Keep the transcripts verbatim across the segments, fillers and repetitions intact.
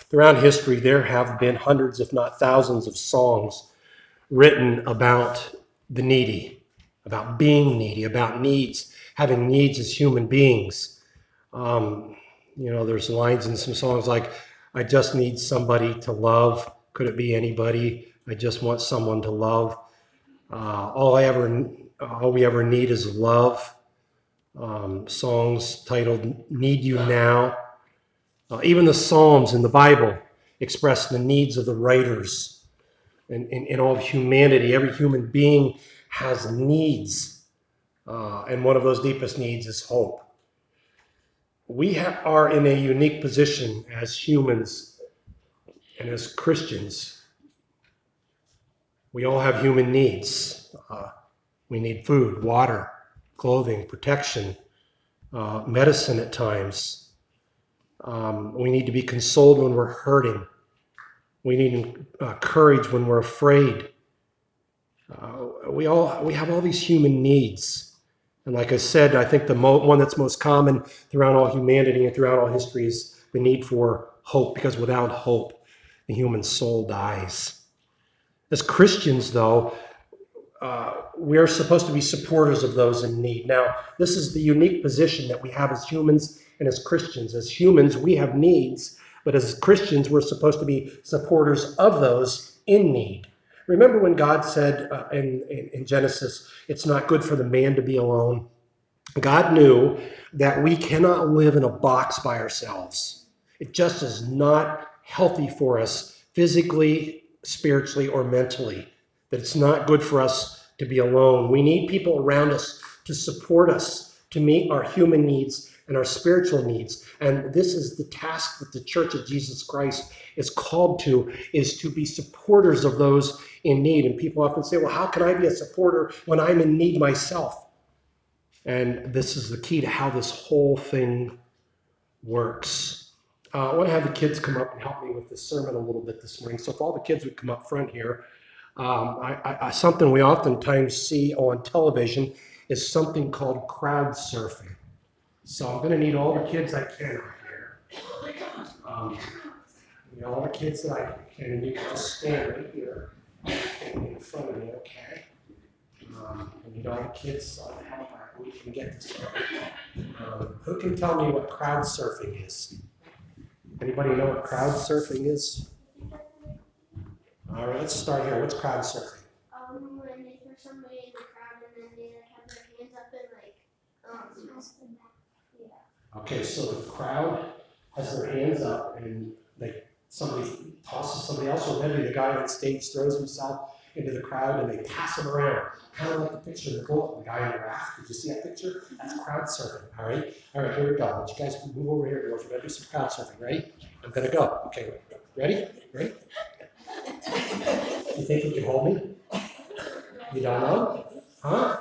Throughout history, there have been hundreds, if not thousands, of songs written about the needy, about being needy, about needs, having needs as human beings. Um, you know, there's lines in some songs like, I just need somebody to love. Could it be anybody? I just want someone to love. Uh, all I ever, all we ever need is love. Um, songs titled Need You Now. Uh, even the Psalms in the Bible express the needs of the writers and in, in all of humanity. Every human being has needs, uh, and one of those deepest needs is hope. We ha- are in a unique position as humans and as Christians. We all have human needs. Uh, we need food, water, clothing, protection, uh, medicine at times. Um, we need to be consoled when we're hurting. We need uh, courage when we're afraid. Uh, we all we have all these human needs, and like I said, I think the mo- one that's most common throughout all humanity and throughout all history is the need for hope, because without hope, the human soul dies. As Christians, though, uh, we're supposed to be supporters of those in need. Now, this is the unique position that we have as humans and as Christians. As humans, we have needs, but as Christians, we're supposed to be supporters of those in need. Remember when God said uh, in, in, in Genesis, it's not good for the man to be alone? God knew that we cannot live in a box by ourselves. It just is not healthy for us physically, spiritually, or mentally. That it's not good for us to be alone. We need people around us to support us, to meet our human needs and our spiritual needs. And this is the task that the Church of Jesus Christ is called to, is to be supporters of those in need. And people often say, well, how can I be a supporter when I'm in need myself? And this is the key to how this whole thing works. Uh, I want to have the kids come up and help me with this sermon a little bit this morning. So if all the kids would come up front here, um, I, I, something we oftentimes see on television is something called crowd surfing. So I'm going to need all the kids I can up here. Um, you know, all the kids that I can, and you can just stand right here in front of me, okay? Um, and you know, all the kids uh, help out. We can get this right. Um, who can tell me what crowd surfing is? Anybody know what crowd surfing is? All right, let's start here. What's crowd surfing? Um, when they throw somebody in the crowd and then they like have their hands up and like, um, yeah. Okay, so the crowd has their hands up and they somebody tosses somebody else, or maybe the guy on stage throws himself into the crowd and they pass him around. Kind of like the picture of the goat, the guy in the raft. Did you see that picture? That's crowd surfing. All right. All right, here we go. Let you guys move over here, girls. We're gonna do some crowd surfing. Ready? I'm gonna go. Okay, ready? Ready? You think you can hold me? You don't know? Huh?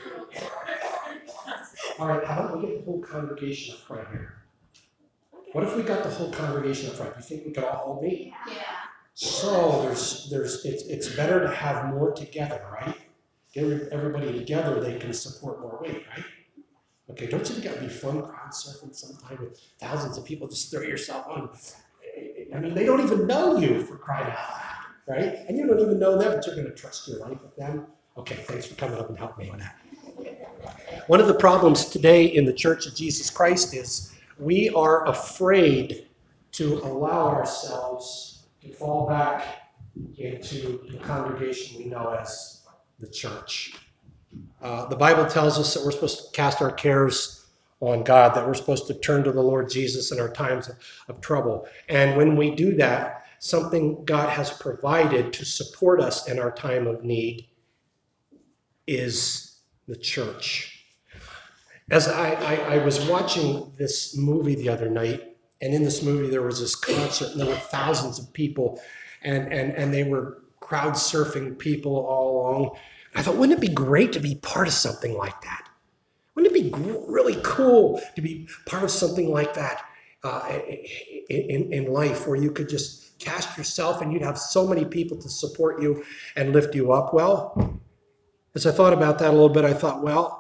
All right, how about we get the whole congregation up front here? What if we got the whole congregation up front? Do you think we could all hold me? Yeah. So there's, there's, it's, it's better to have more together, right? Get everybody together, they can support more weight, right? Okay, don't you think that would be fun crowd surfing sometime with thousands of people? Just throw yourself on. I mean, they don't even know you, for crying out loud, right? And you don't even know them, but you're going to trust your life with them. Okay, thanks for coming up and helping me on that. One of the problems today in the Church of Jesus Christ is we are afraid to allow ourselves to fall back into the congregation we know as the church. Uh, the Bible tells us that we're supposed to cast our cares on God, that we're supposed to turn to the Lord Jesus in our times of, of trouble. And when we do that, something God has provided to support us in our time of need is the church. As I, I, I was watching this movie the other night, and in this movie there was this concert, and there were thousands of people, and, and, and they were crowd surfing people all along. I thought, wouldn't it be great to be part of something like that? Wouldn't it be really cool to be part of something like that uh, in, in life, where you could just cast yourself and you'd have so many people to support you and lift you up? Well, as I thought about that a little bit, I thought, well,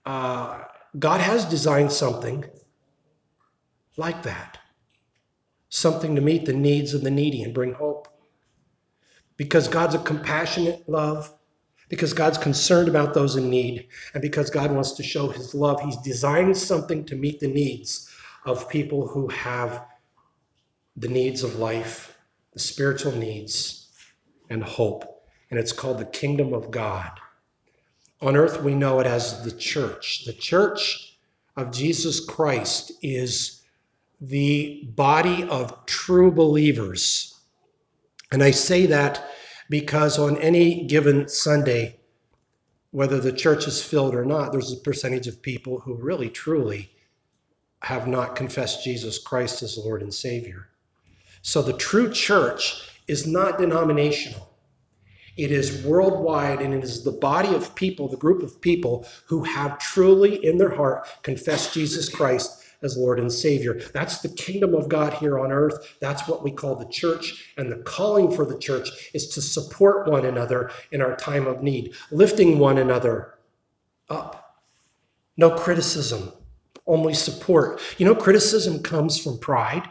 uh, God has designed something like that. something to meet the needs of the needy and bring hope. Because God's a compassionate love, because God's concerned about those in need, and because God wants to show his love, he's designed something to meet the needs of people who have the needs of life, the spiritual needs, and hope. And it's called the kingdom of God. On earth, we know it as the church. The church of Jesus Christ is the body of true believers. And I say that because on any given Sunday, whether the church is filled or not, there's a percentage of people who really, truly have not confessed Jesus Christ as Lord and Savior. So the true church is not denominational. It is worldwide, and it is the body of people, the group of people who have truly in their heart confessed Jesus Christ as Lord and Savior. That's the kingdom of God here on earth. That's what we call the church. And the calling for the church is to support one another in our time of need, lifting one another up. No criticism, only support. You know, criticism comes from pride.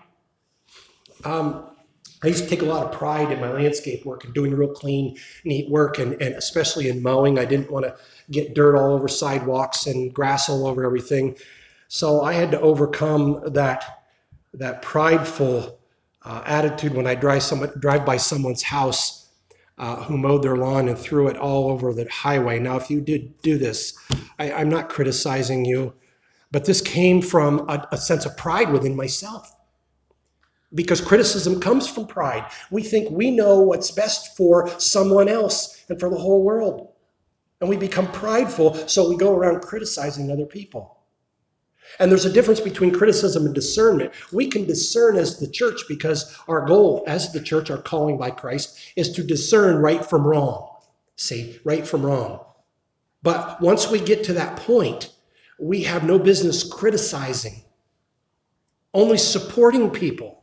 Um, I used to take a lot of pride in my landscape work and doing real clean, neat work, and, and especially in mowing. I didn't want to get dirt all over sidewalks and grass all over everything. So I had to overcome that, that prideful uh, attitude when I drive, some, drive by someone's house uh, who mowed their lawn and threw it all over the highway. Now, if you did do this, I, I'm not criticizing you, but this came from a, a sense of pride within myself. Because criticism comes from pride. We think we know what's best for someone else and for the whole world. And we become prideful, so we go around criticizing other people. And there's a difference between criticism and discernment. We can discern as the church because our goal as the church, our calling by Christ, is to discern right from wrong. See, right from wrong. But once we get to that point, we have no business criticizing, only supporting people.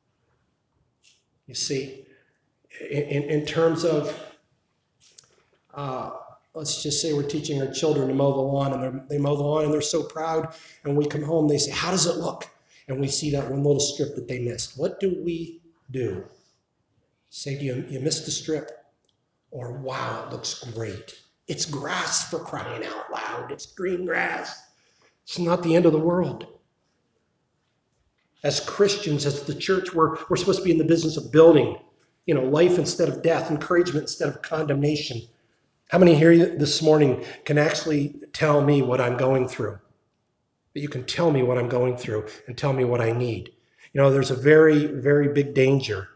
You see, in, in terms of, uh, let's just say we're teaching our children to mow the lawn, and they mow the lawn, and they're so proud, and we come home, they say, how does it look? And we see that one little strip that they missed. What do we do? Say, do you, you missed the strip? Or, wow, it looks great. It's grass, for crying out loud. It's green grass. It's not the end of the world. As Christians, as the church, we're, we're supposed to be in the business of building, you know, life instead of death, encouragement instead of condemnation. How many here this morning can actually tell me what I'm going through? That you can tell me what I'm going through and tell me what I need. You know, there's a very, very big danger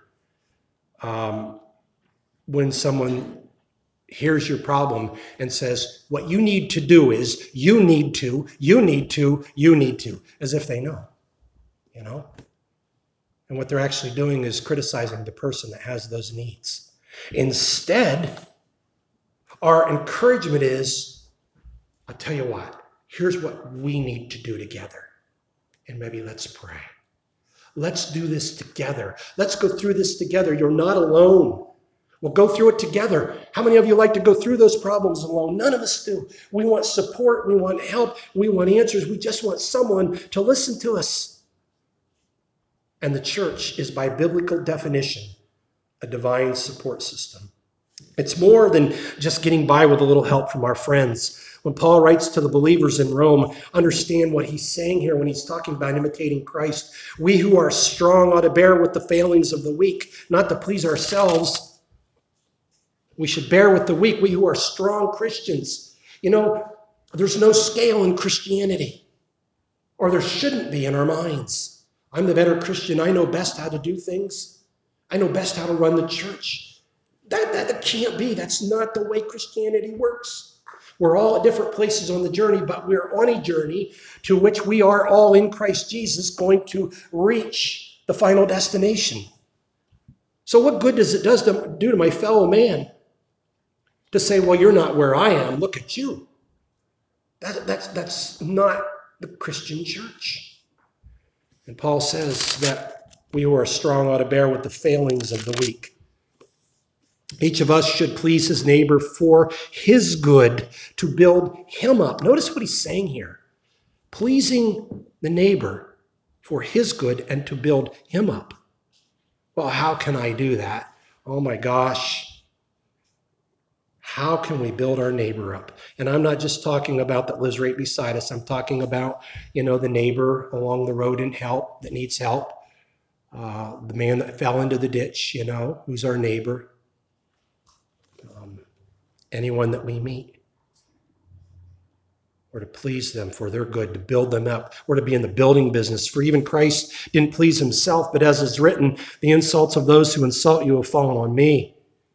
um, when someone hears your problem and says, what you need to do is, you need to, you need to, you need to, as if they know, you know? And what they're actually doing is criticizing the person that has those needs. Instead, our encouragement is, I'll tell you what, here's what we need to do together. And maybe let's pray. Let's do this together. Let's go through this together. You're not alone. We'll go through it together. How many of you like to go through those problems alone? None of us do. We want support. We want help. We want answers. We just want someone to listen to us. And the church is, by biblical definition, a divine support system. It's more than just getting by with a little help from our friends. When Paul writes to the believers in Rome, understand what he's saying here when he's talking about imitating Christ. We who are strong ought to bear with the failings of the weak, not to please ourselves. We should bear with the weak, we who are strong Christians. You know, there's no scale in Christianity, or there shouldn't be in our minds. I'm the better Christian. I know best how to do things. I know best how to run the church. That, that, that can't be. That's not the way Christianity works. We're all at different places on the journey, but we're on a journey to which we are all in Christ Jesus going to reach the final destination. So what good does it does to do to my fellow man to say, well, you're not where I am. Look at you. That, that's, that's not the Christian church. And Paul says that we who are strong ought to bear with the failings of the weak. Each of us should please his neighbor for his good, to build him up. Notice what he's saying here. Pleasing the neighbor for his good and to build him up. Well, how can I do that? Oh my gosh. How can we build our neighbor up? And I'm not just talking about that lives right beside us. I'm talking about, you know, the neighbor along the road in help that needs help. Uh, the man that fell into the ditch, you know, who's our neighbor. Um, anyone that we meet. Or to please them for their good, to build them up, or to be in the building business. For even Christ didn't please himself, but as is written, the insults of those who insult you have fallen on me.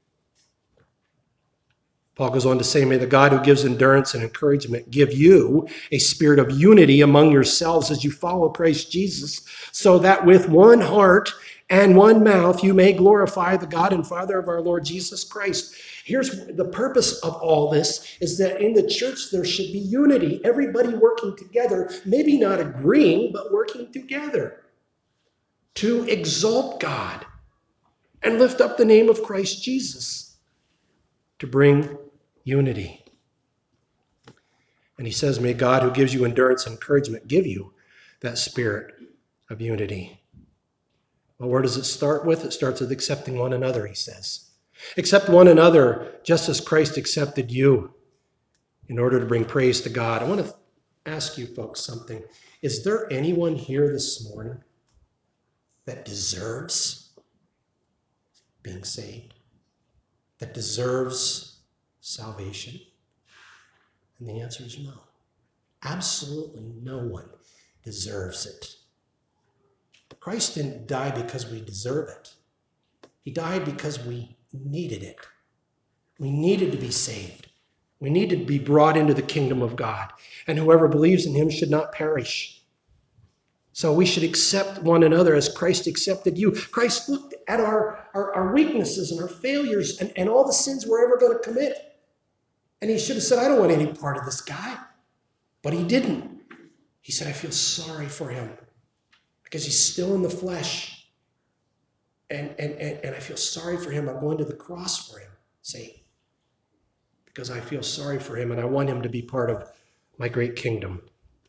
Paul goes on to say, may the God who gives endurance and encouragement give you a spirit of unity among yourselves as you follow Christ Jesus, so that with one heart and one mouth you may glorify the God and Father of our Lord Jesus Christ. Here's the purpose of all this, is that in the church there should be unity, everybody working together, maybe not agreeing, but working together to exalt God and lift up the name of Christ Jesus, to bring unity. And he says, may God who gives you endurance and encouragement give you that spirit of unity. Well, where does it start with? It starts with accepting one another, he says. Accept one another just as Christ accepted you in order to bring praise to God. I want to ask you folks something. Is there anyone here this morning that deserves being saved? That deserves salvation? And the answer is no. Absolutely no one deserves it. Christ didn't die because we deserve it. He died because we needed it. We needed to be saved. We needed to be brought into the kingdom of God. And whoever believes in him should not perish. So we should accept one another as Christ accepted you. Christ looked at our, our, our weaknesses and our failures and, and all the sins we're ever going to commit. And he should have said, I don't want any part of this guy. But he didn't. He said, I feel sorry for him because he's still in the flesh. And, and, and, and I feel sorry for him. I'm going to the cross for him, see, because I feel sorry for him and I want him to be part of my great kingdom.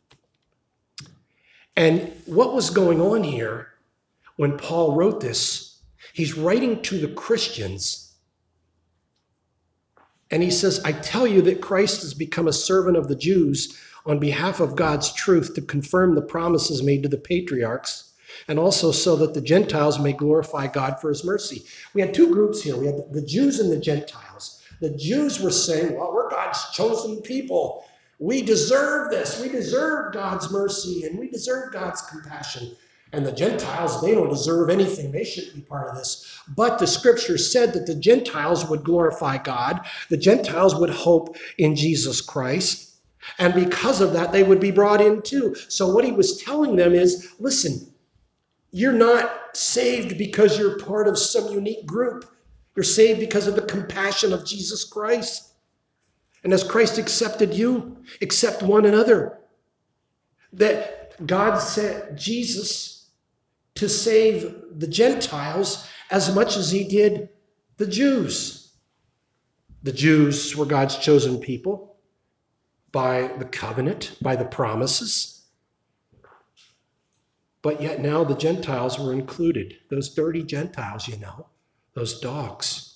And what was going on here when Paul wrote this? He's writing to the Christians. And he says, I tell you that Christ has become a servant of the Jews on behalf of God's truth to confirm the promises made to the patriarchs, and also so that the Gentiles may glorify God for his mercy. We had two groups here. We had the Jews and the Gentiles. The Jews were saying, well, we're God's chosen people. We deserve this. We deserve God's mercy, and we deserve God's compassion. And the Gentiles, they don't deserve anything. They shouldn't be part of this. But the scripture said that the Gentiles would glorify God. The Gentiles would hope in Jesus Christ. And because of that, they would be brought in too. So what he was telling them is, listen, you're not saved because you're part of some unique group. You're saved because of the compassion of Jesus Christ. And as Christ accepted you, accept one another. That God sent Jesus to save the Gentiles as much as he did the Jews. The Jews were God's chosen people by the covenant, by the promises. But yet now the Gentiles were included. Those dirty Gentiles, you know, those dogs.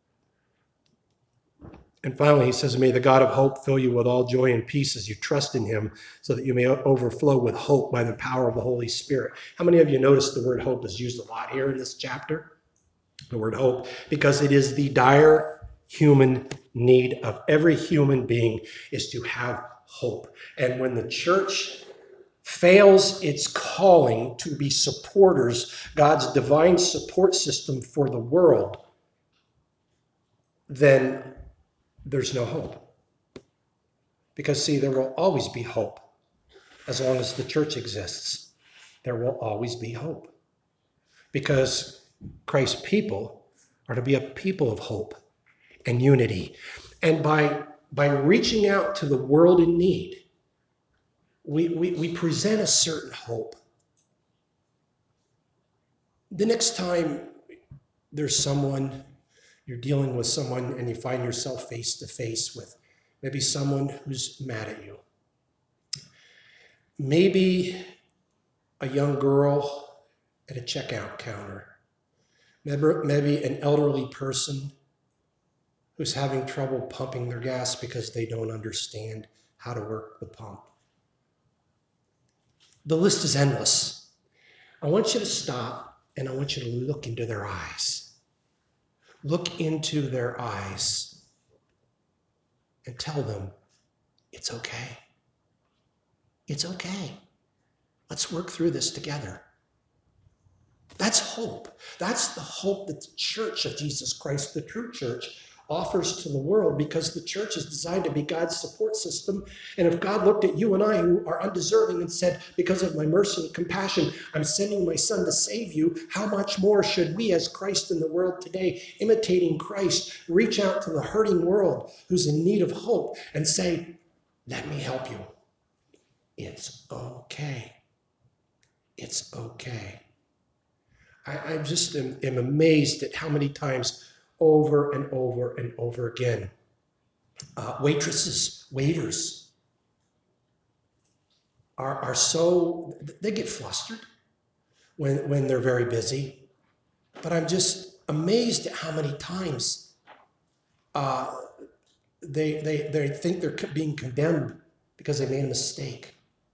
And finally, he says, may the God of hope fill you with all joy and peace as you trust in him, so that you may overflow with hope by the power of the Holy Spirit. How many of you noticed the word hope is used a lot here in this chapter? The word hope, because it is the dire human need of every human being is to have hope. And when the church fails its calling to be supporters, God's divine support system for the world, then there's no hope. Because, see, there will always be hope. As long as the church exists, there will always be hope. Because Christ's people are to be a people of hope and unity. And by, by reaching out to the world in need, we, we, we present a certain hope. The next time there's someone, you're dealing with someone and you find yourself face to face with maybe someone who's mad at you. Maybe a young girl at a checkout counter maybe an elderly person who's having trouble pumping their gas because they don't understand how to work the pump. The list is endless. I want you to stop and I want you to look into their eyes. Look into their eyes and tell them, it's okay. It's okay. Let's work through this together. That's hope. That's the hope that the Church of Jesus Christ, the true church, offers to the world, because the church is designed to be God's support system. And if God looked at you and I, who are undeserving, and said, because of my mercy and compassion, I'm sending my son to save you, how much more should we as Christ in the world today, imitating Christ, reach out to the hurting world who's in need of hope and say, let me help you. It's okay. It's okay. I, I just am, am amazed at how many times over and over and over again, uh, waitresses, waiters are, are so, they get flustered when, when they're very busy. But I'm just amazed at how many times uh, they, they, they think they're being condemned because they made a mistake.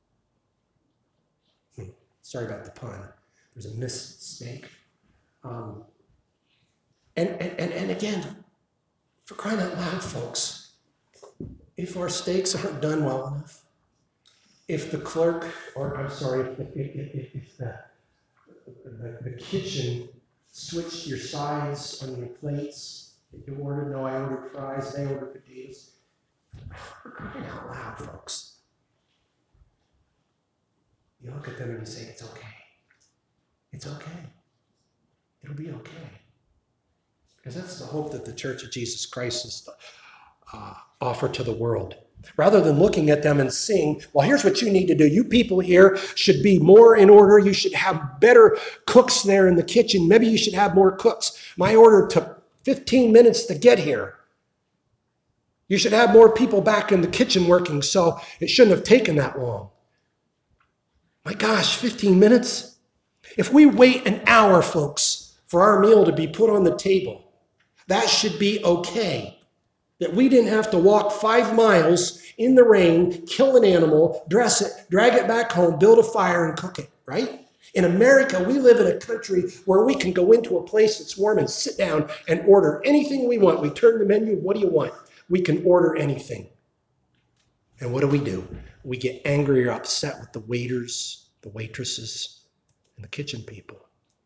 Hmm. Sorry about the pun. There's a mistake. Um, and, and, and again, for crying out loud, folks, if our steaks aren't done well enough, if the clerk, or I'm sorry, if, if, if, if the, the, the kitchen switched your sides on your plates, if you ordered, no, I ordered fries, they ordered potatoes. For crying out loud, folks. You look at them and you say, it's okay. It's okay. It'll be okay. Because that's the hope that the Church of Jesus Christ is uh, offer to the world. Rather than looking at them and seeing, well, here's what you need to do. You people here should be more in order. You should have better cooks there in the kitchen. Maybe you should have more cooks. My order took fifteen minutes to get here. You should have more people back in the kitchen working, so it shouldn't have taken that long. My gosh, fifteen minutes? If we wait an hour, folks, for our meal to be put on the table, that should be okay. That we didn't have to walk five miles in the rain, kill an animal, dress it, drag it back home, build a fire, and cook it, right? In America, we live in a country where we can go into a place that's warm and sit down and order anything we want. We turn the menu, what do you want? We can order anything. And what do we do? We get angry or upset with the waiters, the waitresses, and the kitchen people.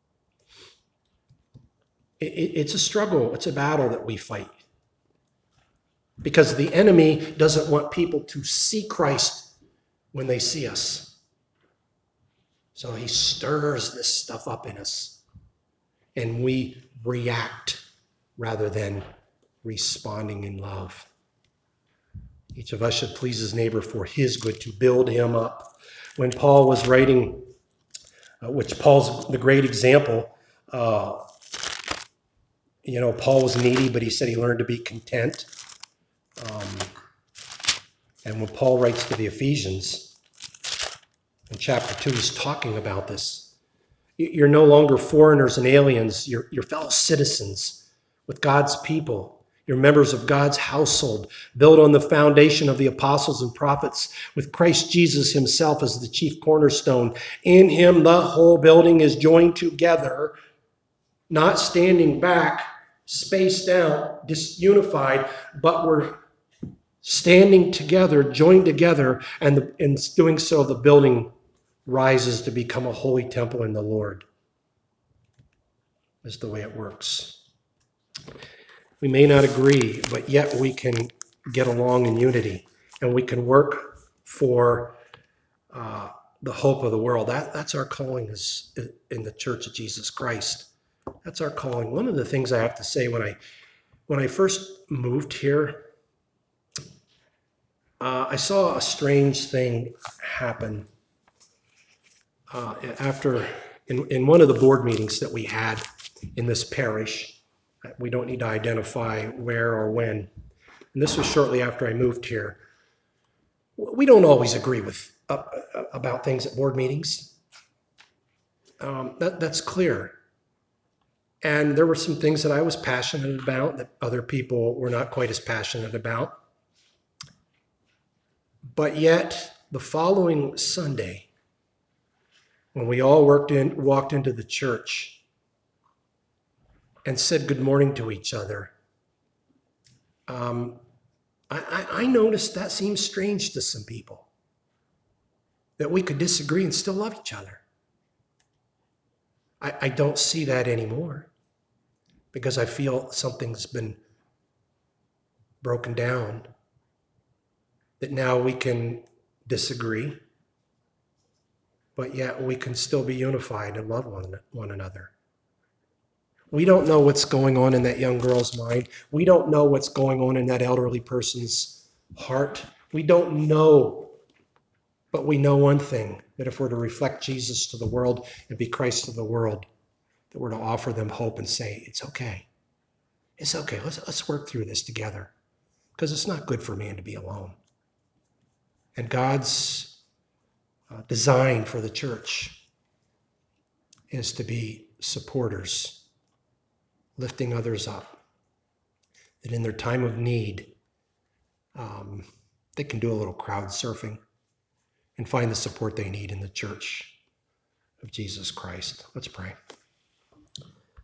It, it, it's a struggle. It's a battle that we fight. Because the enemy doesn't want people to see Christ when they see us. So he stirs this stuff up in us. And we react rather than responding in love. Each of us should please his neighbor for his good, to build him up. When Paul was writing, uh, which Paul's the great example, uh, you know, Paul was needy, but he said he learned to be content. Um, and when Paul writes to the Ephesians, in chapter two, he's talking about this. You're no longer foreigners and aliens. You're, you're fellow citizens with God's people. You're members of God's household, built on the foundation of the apostles and prophets, with Christ Jesus himself as the chief cornerstone. In him, the whole building is joined together, not standing back, spaced out, disunified, but we're standing together, joined together, and the, in doing so, the building rises to become a holy temple in the Lord. Is the way it works. We may not agree, but yet we can get along in unity, and we can work for uh, the hope of the world. That, that's our calling is in the Church of Jesus Christ. That's our calling. One of the things I have to say, when I when I first moved here, uh, I saw a strange thing happen. Uh, after in, in one of the board meetings that we had in this parish, we don't need to identify where or when, and this was shortly after I moved here. We don't always agree with uh, about things at board meetings. Um, that, that's clear. And there were some things that I was passionate about that other people were not quite as passionate about. But yet, the following Sunday, when we all worked in, walked into the church and said good morning to each other, um, I, I, I noticed that seems strange to some people, that we could disagree and still love each other. I, I don't see that anymore because I feel something's been broken down, that now we can disagree, but yet we can still be unified and love one, one another. We don't know what's going on in that young girl's mind. We don't know what's going on in that elderly person's heart. We don't know. But we know one thing, that if we're to reflect Jesus to the world and be Christ to the world, that we're to offer them hope and say, it's okay. It's okay. Let's, let's work through this together, because it's not good for man to be alone. And God's uh, design for the church is to be supporters, lifting others up, that in their time of need, um, they can do a little crowd surfing and find the support they need in the church of Jesus Christ. Let's pray.